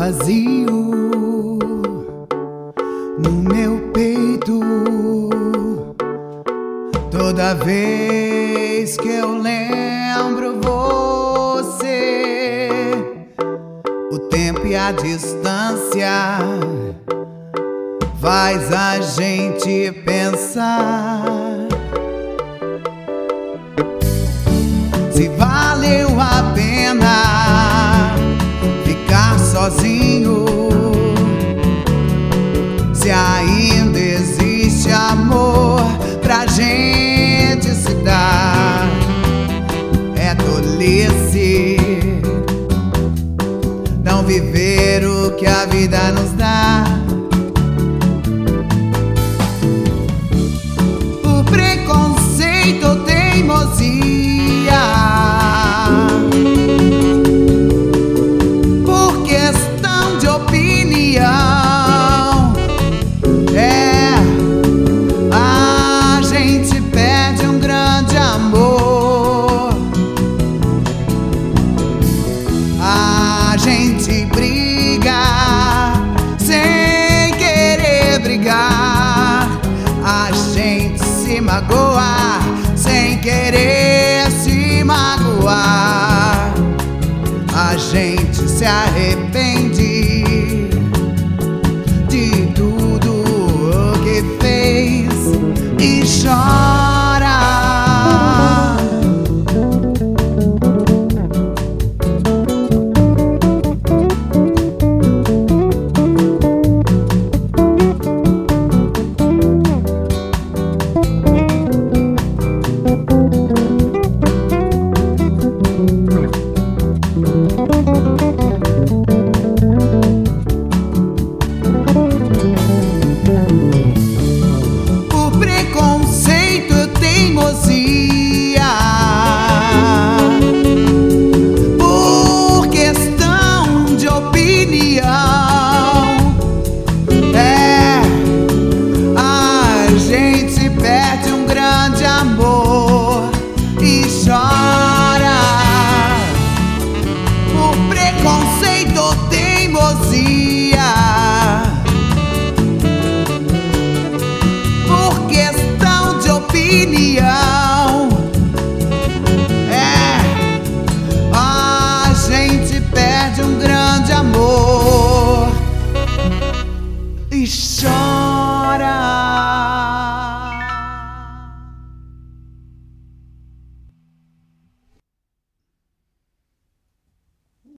vazio no meu peito toda vez que eu lembro você. O tempo e a distância faz a gente pensar se valeu a pena ficar sozinho, se ainda existe amor pra gente se dar. É tolice não viver o que a vida nos dá. O preconceito ou teimosia, por questão de opinião, a gente perde um grande amor. A gente briga sem querer brigar. A gente se magoa sem querer se magoar. A gente se arrepende